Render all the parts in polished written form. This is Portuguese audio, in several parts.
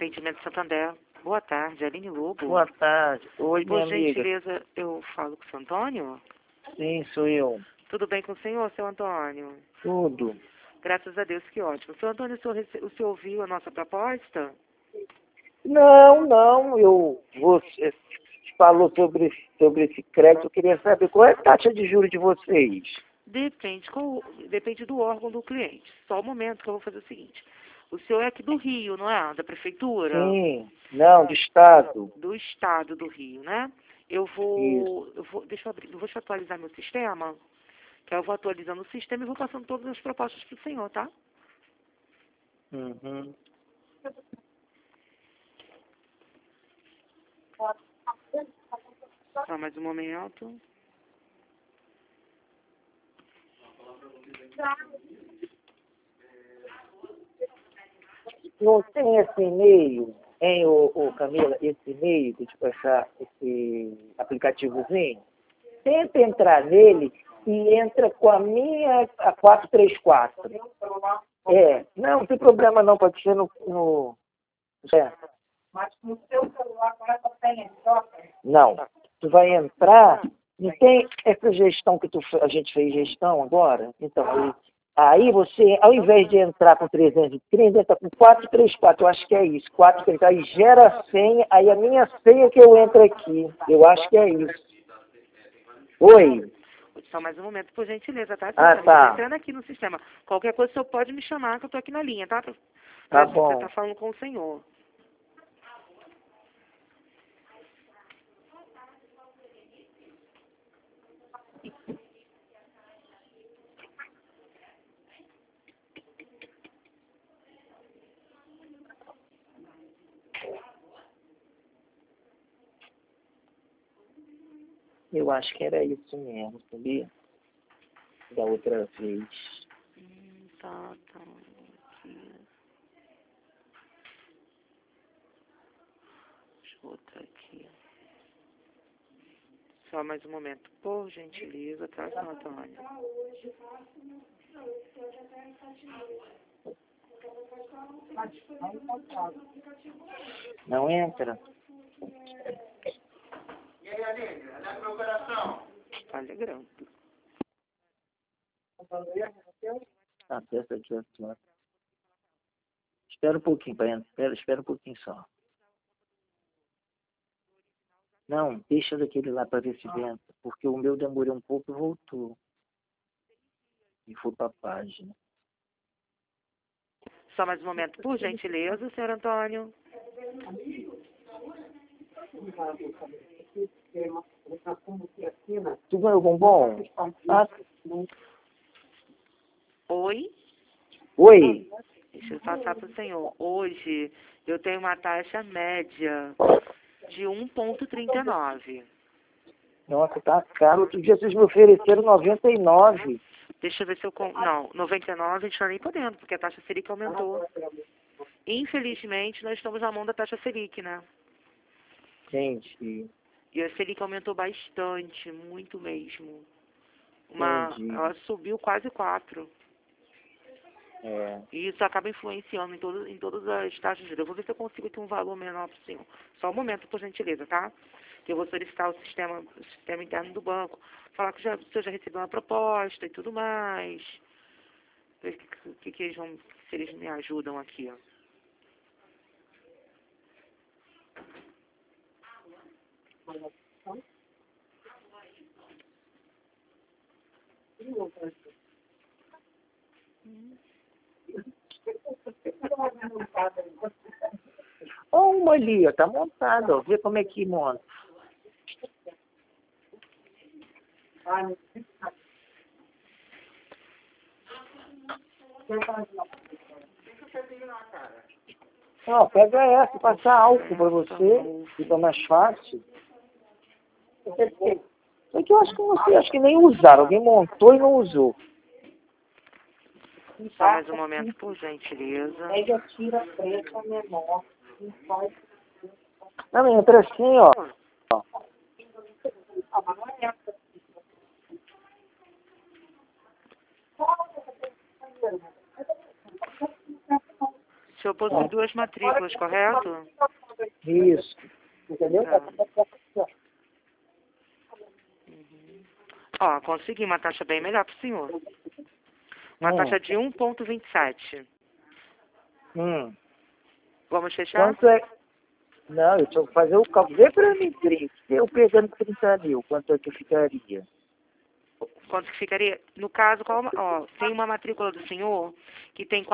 Atendimento Santander. Boa tarde, Aline Lobo. Boa tarde. Oi, minha Por amiga. gentileza, eu falo com o seu Antônio? Sim, sou eu. Tudo bem com o senhor, seu Antônio? Tudo. Graças a Deus, que ótimo. Seu Antônio, o senhor ouviu a nossa proposta? Não. Você falou sobre esse crédito. Eu queria saber qual é a taxa de juros de vocês. Depende do órgão do cliente. Só um momento que eu vou fazer o seguinte. O senhor é aqui do Rio, não é? Da prefeitura? Sim. Não, do Estado. Do estado do Rio, né? Eu vou, deixa eu abrir, eu vou te atualizar meu sistema, que eu vou atualizando o sistema e vou passando todas as propostas para o senhor, tá? Uhum. Só mais um momento. Não tem esse e-mail, hein, ô Camila, esse e-mail que te passar esse aplicativozinho? Tenta entrar nele e entra com a minha a 434. Não tem problema não, pode ser no. Mas no seu celular agora só tem software? Não, tu vai entrar, não tem essa gestão que a gente fez gestão agora? Então, aí você, ao invés de entrar com 330, entra com 434, eu acho que é isso, 434, aí gera a senha, aí a minha senha que eu entro aqui, eu acho que é isso. Oi? Só mais um momento, por gentileza, tá? Ah, Eu tá. tô entrando aqui no sistema. Qualquer coisa, o senhor pode me chamar, que eu tô aqui na linha, tá? Tá bom. Você tá falando com o senhor. Eu acho que era isso mesmo, sabia? Da outra vez. Tá. Aqui. Deixa eu botar aqui. Só mais um momento, por gentileza, tá, seu Antônio? Não entra? E aí, Aline, olha meu coração. Alegrando. Tá, testa aqui, ó. Espera um pouquinho, espera um pouquinho só. Não, deixa daquele lá para ver se entra, porque o meu demorou um pouco e voltou. E foi para a página. Só mais um momento, por gentileza, senhor Antônio. Tu ganhou bombom? Ah, Oi? oi? Deixa eu passar para o senhor. Hoje eu tenho uma taxa média de 1,39. Nossa, tá caro. Outro dia vocês me ofereceram 99. Deixa eu ver se eu... Não, 99 a gente não está nem podendo, porque a taxa Selic aumentou. Infelizmente, nós estamos na mão da taxa Selic, né? Entendi. E a Selic aumentou bastante, muito mesmo. Entendi. Ela subiu quase 4. É. E isso acaba influenciando em todas as taxas de juros. Eu vou ver se eu consigo aqui um valor menor para o senhor. Só um momento, por gentileza, tá? Que eu vou solicitar o sistema interno do banco. Falar que o senhor já recebeu uma proposta e tudo mais. Ver que eles vão, se eles me ajudam aqui, ó. Ó, uma ali, ó, tá montada, ó. Vê como é que monta. Não, pega essa, passar álcool pra você, fica mais fácil. É que eu acho que não sei, acho que nem usaram. Alguém montou e não usou. Só mais um momento, por gentileza. Pega, tira preta menor e faz. Não, entra assim, ó. O senhor possui duas matrículas, correto? Isso. Entendeu? Tá. Ó, consegui uma taxa bem melhor para o senhor. Uma taxa de 1,27. Vamos fechar? Quanto é? Não, eu tenho que fazer o cálculo. Vê pra mim, 30. Eu pegando 30 mil, quanto é que ficaria? Quanto que ficaria? No caso, ó, tem uma matrícula do senhor que tem R$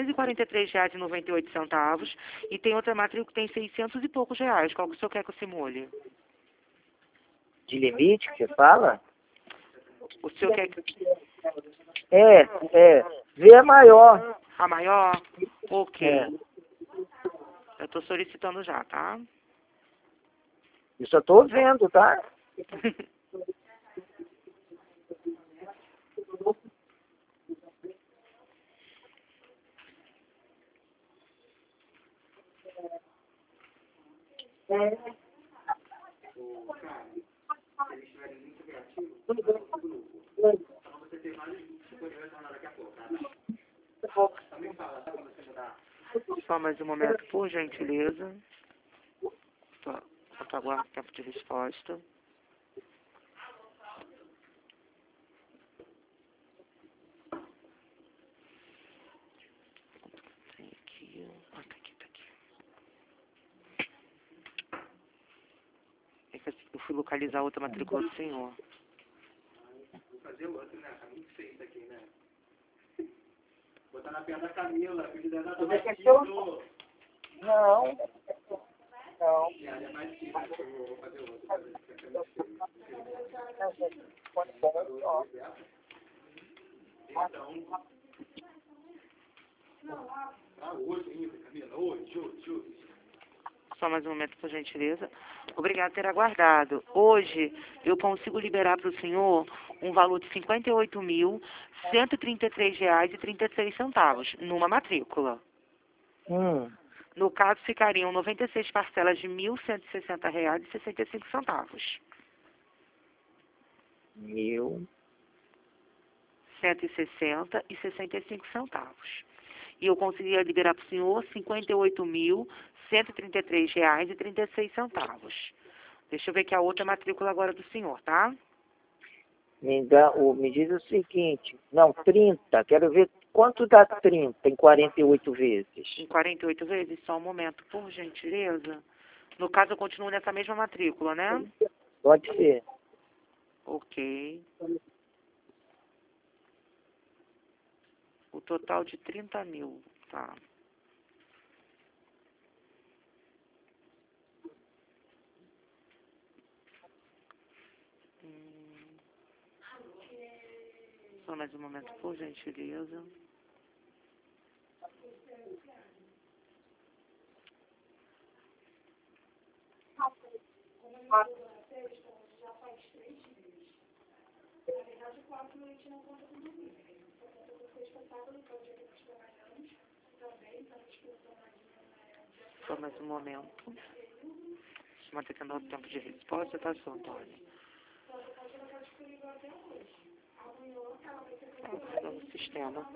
443,98 e tem outra matrícula que tem 600 e poucos reais. Qual que o senhor quer que eu simule? De limite que você fala? O senhor quer Vê a maior. a maior? Ok. É. Eu estou solicitando já, tá? Eu só tô vendo, tá? Só mais um momento, por gentileza. Aguardo o tempo de resposta. Tem aqui, tá aqui. É que assim, eu fui localizar outra matrícula do senhor. Vou fazer outro, né? Tá muito feio isso aqui, né? Botar na perna da Camila, filho dela tá mais feio. Não. É mais simples, eu vou fazer outro. Então, hoje ainda, Camila, hoje. Só mais um momento, por gentileza. Obrigado por ter aguardado. Hoje, eu consigo liberar para o senhor um valor de R$ 58.133,36 numa matrícula. No caso, ficariam 96 parcelas de R$ 1.160,65. 160,65. E eu conseguiria liberar para o senhor R$ 58.133,36. Deixa eu ver aqui a outra matrícula agora do senhor, tá? Me diz o seguinte. Não, 30. Quero ver quanto dá 30 em 48 vezes. Em 48 vezes? Só um momento, por gentileza. No caso, eu continuo nessa mesma matrícula, né? Pode ser. Ok. O total de 30 mil, tá? Só mais um momento, por gentileza. Só mais um momento. Mantendo o tempo de resposta, tá, senhor Antônio? No sistema.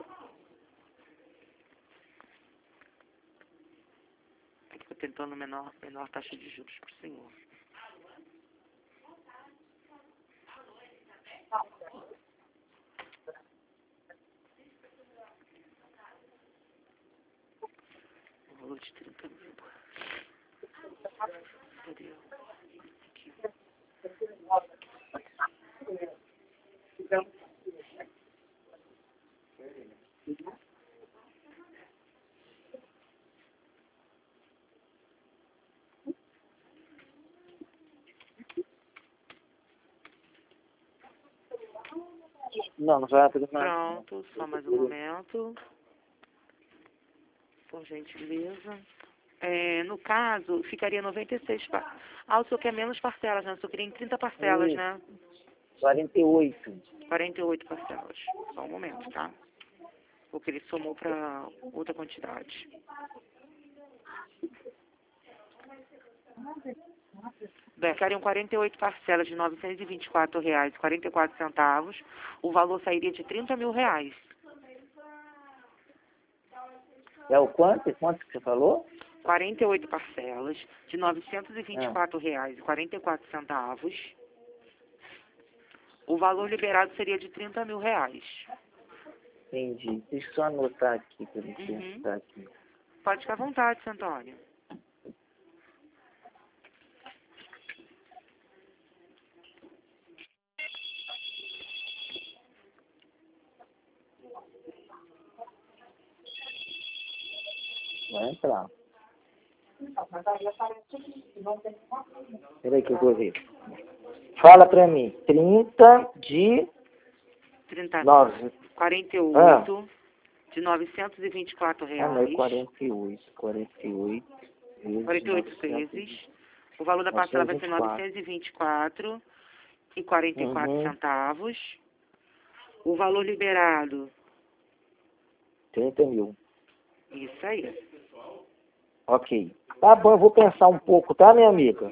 É que eu tô tentando menor taxa de juros para o senhor. O valor de 30 mil. Cadê? Aqui. Não vai abrir mais. Pronto, só mais um momento. Por gentileza. No caso, ficaria 96 parcelas. O senhor quer menos parcelas, né? O senhor queria em 30 parcelas, né? 48. 48 parcelas. Só um momento, tá? Porque ele somou para outra quantidade. Bem, ficariam 48 parcelas de R$ 924,44. O valor sairia de R$ 30 mil. É o quanto? Quanto que você falou? 48 parcelas de R$ 924,44. O valor liberado seria de R$ 30 mil. Entendi. Deixa eu só anotar aqui para me pensar aqui. Pode ficar à vontade, seu Antônio. Vai entrar. Mas aí aparece que vão ter uma coisa. Peraí que eu vou ver. Fala para mim. 30 de 30, 9. 48 de R$ 924. Ah, não, é 48. 48 vezes 48 vezes. O valor da parcela vai ser R$ 924,44. O valor liberado, 30 mil. isso aí. Ok. Tá bom, eu vou pensar um pouco, tá, minha amiga?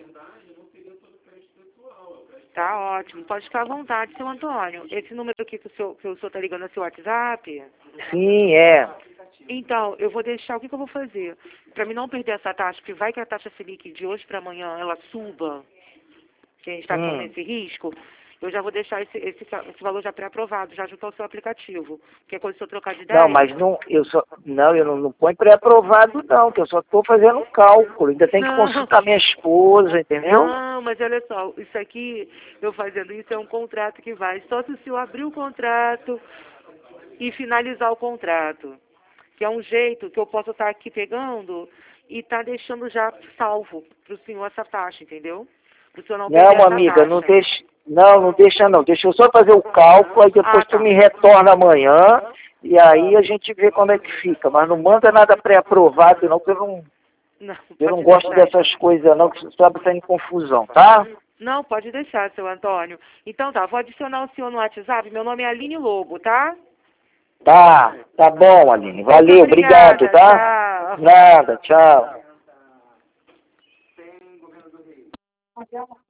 Tá ótimo. Pode ficar à vontade, seu Antônio. Esse número aqui que o senhor está ligando é seu WhatsApp? Sim, é. Então, eu vou deixar, o que eu vou fazer? Para mim não perder essa taxa, porque vai que a taxa Selic de hoje para amanhã ela suba, que a gente está correndo esse risco, eu já vou deixar esse valor já pré-aprovado, já junto ao seu aplicativo. Que é quando o senhor trocar de ideia. Não, mas não, eu não ponho pré-aprovado não, que eu só estou fazendo um cálculo, ainda tem que consultar minha esposa, entendeu? Não, mas olha só, isso aqui, eu fazendo isso é um contrato que vai, só se o senhor abrir o contrato e finalizar o contrato. Que é um jeito que eu posso estar aqui pegando e estar deixando já salvo para o senhor essa taxa, entendeu? Para o senhor não perder Não, essa amiga, taxa. não deixa não. Deixa eu só fazer o cálculo, aí depois tu tá. me retorna amanhã, e aí a gente vê como é que fica. Mas não manda nada pré-aprovado não, porque eu não pode gosto deixar. dessas coisas não, que só está em confusão, tá? Não, pode deixar, seu Antônio. Então tá, vou adicionar o senhor no WhatsApp. Meu nome é Aline Lobo, tá? Tá bom, Aline. Valeu, Muito obrigada, obrigado, tá? tchau. Nada, tchau. Mas é uma